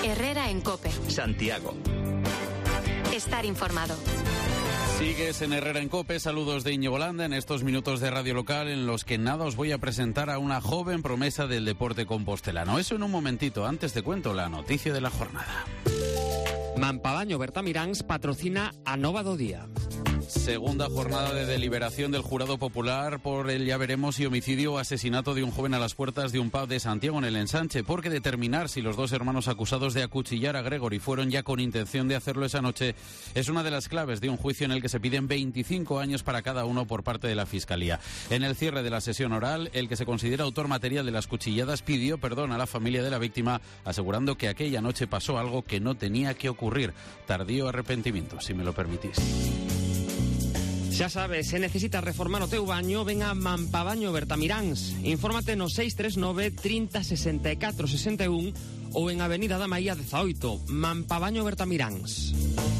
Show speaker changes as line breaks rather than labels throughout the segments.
Herrera en COPE.
Santiago.
Estar informado.
Sigues en Herrera en COPE, saludos de Íñigo Landa en estos minutos de radio local en los que nada os voy a presentar a una joven promesa del deporte compostelano. Eso en un momentito, antes te cuento la noticia de la jornada.
Mampavaño Bertamiráns patrocina a Nova do Día.
Segunda jornada de deliberación del jurado popular por el ya veremos y homicidio o asesinato de un joven a las puertas de un pub de Santiago en el Ensanche, porque determinar si los dos hermanos acusados de acuchillar a Gregory fueron ya con intención de hacerlo esa noche es una de las claves de un juicio en el que se piden 25 años para cada uno por parte de la Fiscalía. En el cierre de la sesión oral, el que se considera autor material de las cuchilladas pidió perdón a la familia de la víctima, asegurando que aquella noche pasó algo que no tenía que ocurrir. Tardío arrepentimiento, si me lo permitís.
Xa sabes, se necesitas reformar o teu baño, ven a Mampavaño Bertamiráns. Infórmate no 639 30 64 61 ou en Avenida da Maía 18, Mampavaño Bertamiráns.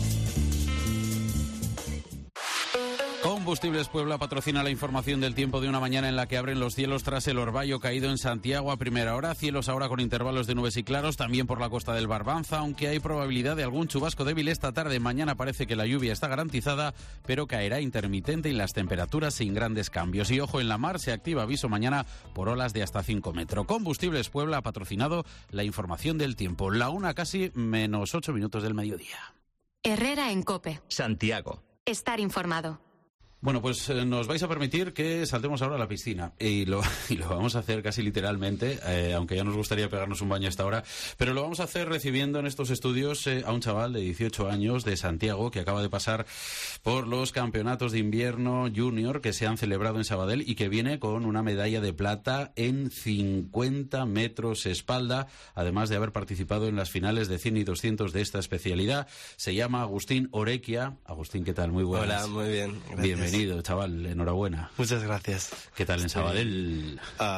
Combustibles Puebla patrocina la información del tiempo de una mañana en la que abren los cielos tras el orvallo caído en Santiago a primera hora. Cielos ahora con intervalos de nubes y claros, también por la costa del Barbanza, aunque hay probabilidad de algún chubasco débil esta tarde. Mañana parece que la lluvia está garantizada, pero caerá intermitente y las temperaturas sin grandes cambios. Y ojo, en la mar se activa aviso mañana por olas de hasta 5 metros. Combustibles Puebla ha patrocinado la información del tiempo. La una casi menos 8 minutos del mediodía.
Herrera en COPE.
Santiago.
Estar informado.
Bueno, pues nos vais a permitir que saltemos ahora a la piscina y lo vamos a hacer casi literalmente, aunque ya nos gustaría pegarnos un baño a esta hora, pero lo vamos a hacer recibiendo en estos estudios a un chaval de 18 años de Santiago que acaba de pasar por los campeonatos de invierno junior que se han celebrado en Sabadell y que viene con una medalla de plata en 50 metros espalda, además de haber participado en las finales de 100 y 200 de esta especialidad. Se llama Agustín Orequia. Agustín, ¿qué tal? Muy buenas.
Hola, muy bien.
Bienvenido. Chaval, enhorabuena.
Muchas gracias.
¿Qué tal en Sabadell?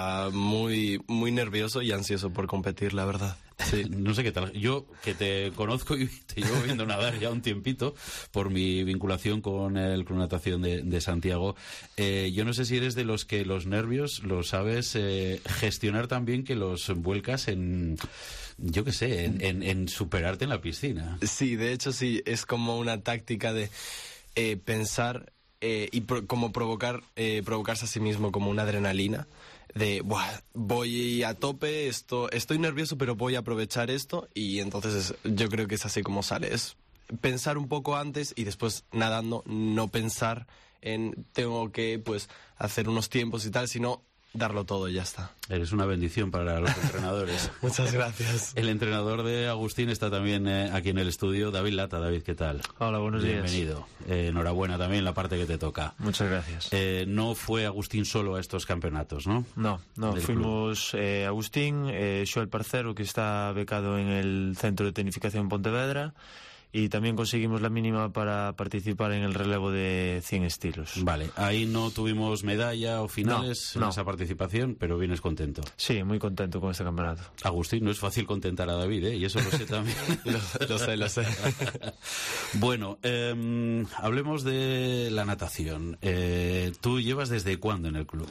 Muy nervioso y ansioso por competir, la verdad. Sí.
No sé qué tal. Yo, que te conozco y te llevo viendo nadar ya un tiempito por mi vinculación con el Club Natación de Santiago, yo no sé si eres de los que los nervios los sabes gestionar tan bien que los vuelcas en, yo qué sé, en superarte en la piscina.
Sí, de hecho sí, es como una táctica de pensar como provocarse a sí mismo como una adrenalina de voy a tope, estoy nervioso pero voy a aprovechar esto, y entonces yo creo que es así como sale, es pensar un poco antes y después nadando no pensar en tengo que pues hacer unos tiempos y tal, sino darlo todo y ya está.
Eres una bendición para los entrenadores.
Muchas gracias.
El entrenador de Agustín está también aquí en el estudio, David Lata. David, ¿qué tal?
Hola, buenos días.
Bienvenido. Enhorabuena también la parte que te toca.
Muchas gracias.
No fue Agustín solo a estos campeonatos, ¿no?
No, fuimos Agustín, Xoel Parcero, que está becado en el Centro de Tecnificación Pontevedra, y también conseguimos la mínima para participar en el relevo de 100 estilos. Vale,
ahí no tuvimos medalla o finales en esa participación, pero vienes contento.
Sí, muy contento con este campeonato.
Agustín, no es fácil contentar a David, y eso lo sé también.
lo sé.
Bueno, hablemos de la natación. ¿Tú llevas desde cuándo en el club?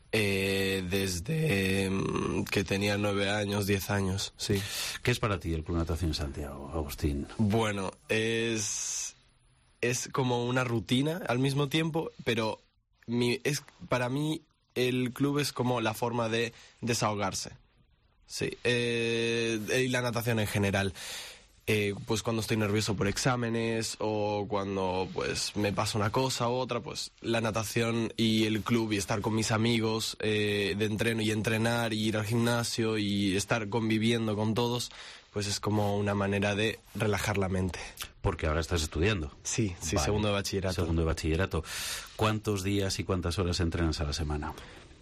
Desde que tenía 9 años, 10 años, sí.
¿Qué es para ti el Club Natación Santiago, Agustín?
Bueno, es como una rutina al mismo tiempo, pero para mí el club es como la forma de desahogarse. Sí, y la natación en general. Pues cuando estoy nervioso por exámenes o cuando pues me pasa una cosa u otra, pues la natación y el club y estar con mis amigos de entreno y entrenar y ir al gimnasio y estar conviviendo con todos, pues es como una manera de relajar la mente.
Porque ahora estás estudiando.
Sí, vale. Segundo de bachillerato.
¿Cuántos días y cuántas horas entrenas a la semana?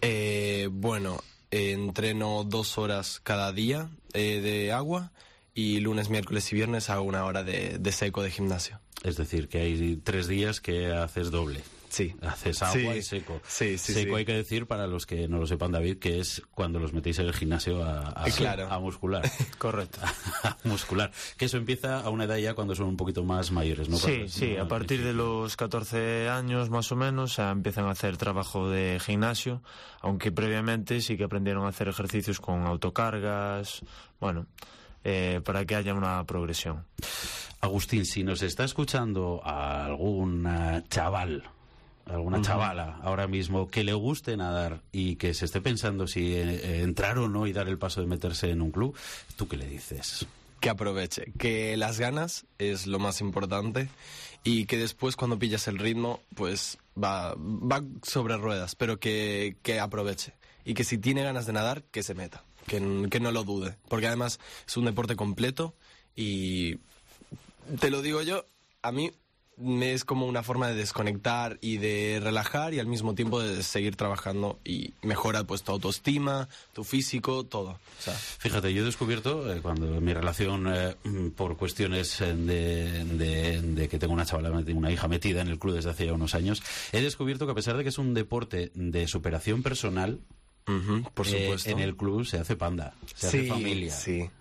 Entreno 2 horas cada día de agua. Y lunes, miércoles y viernes hago 1 hora de seco de gimnasio.
Es decir, que hay 3 días que haces doble.
Sí.
Haces agua y seco.
Sí.
Seco hay que decir, para los que no lo sepan, David, que es cuando los metéis en el gimnasio a muscular.
Correcto.
A muscular. Que eso empieza a una edad ya cuando son un poquito más mayores, ¿no?
Sí, a partir de los 14 años más o menos empiezan a hacer trabajo de gimnasio, aunque previamente sí que aprendieron a hacer ejercicios con autocargas, bueno... para que haya una progresión.
Agustín, si nos está escuchando a algún chaval, alguna chavala ahora mismo que le guste nadar y que se esté pensando si entrar o no y dar el paso de meterse en un club, ¿tú qué le dices?
Que aproveche, que las ganas es lo más importante y que después cuando pillas el ritmo pues va sobre ruedas, pero que aproveche y que si tiene ganas de nadar, que se meta, que no lo dude, porque además es un deporte completo y te lo digo yo, a mí es como una forma de desconectar y de relajar y al mismo tiempo de seguir trabajando y mejora pues tu autoestima, tu físico, todo. O sea,
fíjate, yo he descubierto cuando mi relación por cuestiones de que tengo una chavala, una hija metida en el club desde hace ya unos años, he descubierto que a pesar de que es un deporte de superación personal,
por supuesto,
en el club se hace panda, se hace familia.
Sí.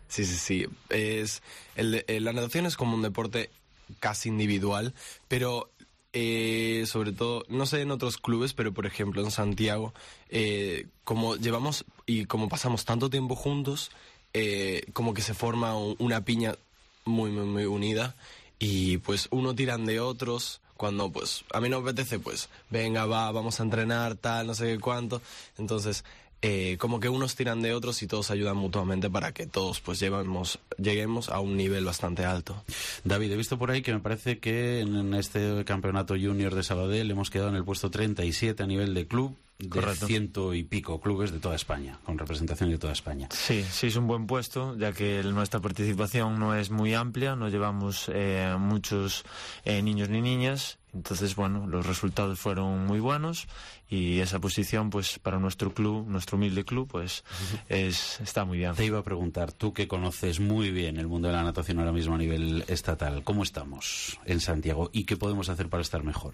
La natación es como un deporte casi individual, pero sobre todo, no sé en otros clubes, pero por ejemplo en Santiago, como llevamos y como pasamos tanto tiempo juntos, como que se forma una piña muy, muy, muy unida y pues uno tiran de otros. Cuando pues a mí no me apetece, pues venga, vamos a entrenar, tal, no sé qué cuánto. Entonces como que unos tiran de otros y todos ayudan mutuamente para que todos pues lleguemos a un nivel bastante alto.
David, he visto por ahí que me parece que en este campeonato junior de Sabadell hemos quedado en el puesto 37 a nivel de club, de
Correcto.
100 y pico clubes de toda España, con representación de toda España.
Sí, es un buen puesto, ya que nuestra participación no es muy amplia, no llevamos muchos niños ni niñas, entonces bueno, los resultados fueron muy buenos y esa posición pues para nuestro club, nuestro humilde club, pues está muy bien.
Te iba a preguntar, tú que conoces muy bien el mundo de la natación ahora mismo a nivel estatal, ¿cómo estamos en Santiago y qué podemos hacer para estar mejor?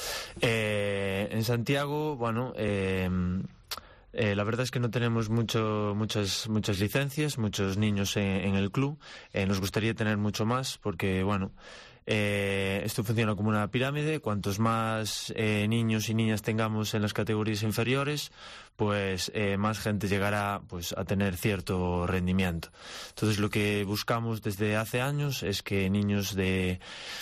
En Santiago, bueno, la verdad es que no tenemos muchas licencias, muchos niños en el club. Nos gustaría tener mucho más porque, bueno, esto funciona como una pirámide. Cuantos más niños y niñas tengamos en las categorías inferiores, pues más gente llegará pues a tener cierto rendimiento. Entonces lo que buscamos desde hace años es que niños de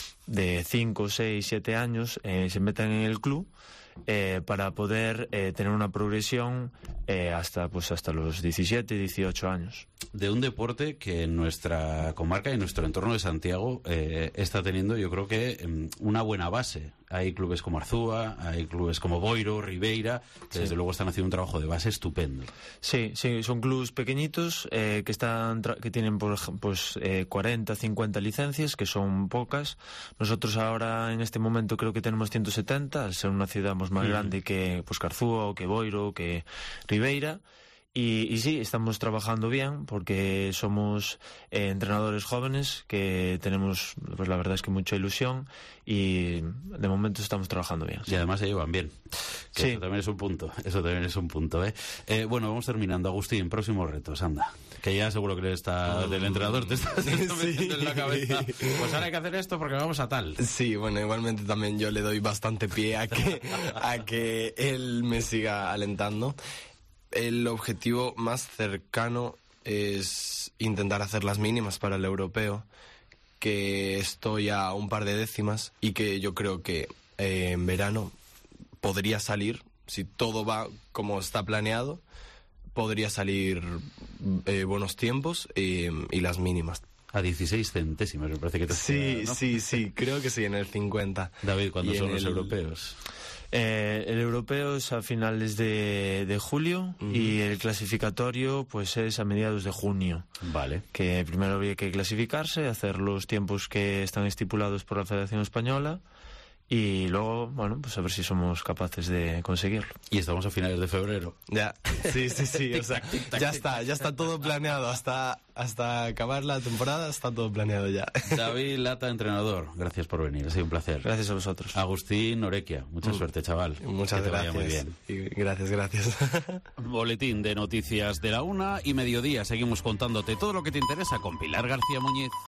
5, 6, 7 años se metan en el club para poder tener una progresión hasta los 17, 18 años.
De un deporte que en nuestra comarca y en nuestro entorno de Santiago está teniendo, yo creo que una buena base. Hay clubes como Arzúa, hay clubes como Boiro, Ribeira, que desde luego están haciendo un trabajo de base estupendo.
Sí, son clubes pequeñitos que tienen pues 40, 50 licencias, que son pocas. Nosotros ahora en este momento creo que tenemos 170, al ser una ciudad más grande que pues Arzúa o que Boiro o que Ribeira. Y sí, estamos trabajando bien porque somos entrenadores jóvenes que tenemos, pues la verdad es que mucha ilusión y de momento estamos trabajando bien.
Sí. Y además se llevan bien. Que sí. Eso también es un punto, bueno, vamos terminando. Agustín, próximos retos, anda. Que ya seguro que del entrenador te estás metiendo en la cabeza. Pues ahora hay que hacer esto porque vamos a tal.
Sí, bueno, igualmente también yo le doy bastante pie a que él me siga alentando. El objetivo más cercano es intentar hacer las mínimas para el europeo, que estoy a un par de décimas y que yo creo que en verano podría salir, si todo va como está planeado, podría salir buenos tiempos y las mínimas.
A 16 centésimas, me parece que te
Sí,
queda, ¿no?
sí, creo que sí, en el 50.
David, ¿cuándo son los europeos?
El europeo es a finales de julio y el clasificatorio pues es a mediados de junio.
Vale.
Que primero habría que clasificarse, hacer los tiempos que están estipulados por la Federación Española y luego, bueno, pues a ver si somos capaces de conseguirlo.
Y estamos a finales de febrero.
Ya, sí, o sea, ya está todo planeado, hasta acabar la temporada está todo planeado ya.
David Lata, entrenador, gracias por venir, ha sido un placer.
Gracias a vosotros.
Agustín Orequia, mucha suerte, chaval.
Muchas gracias.
Vaya muy bien.
Y gracias.
Boletín de noticias de la 1:00 y mediodía. Seguimos contándote todo lo que te interesa con Pilar García Muñiz.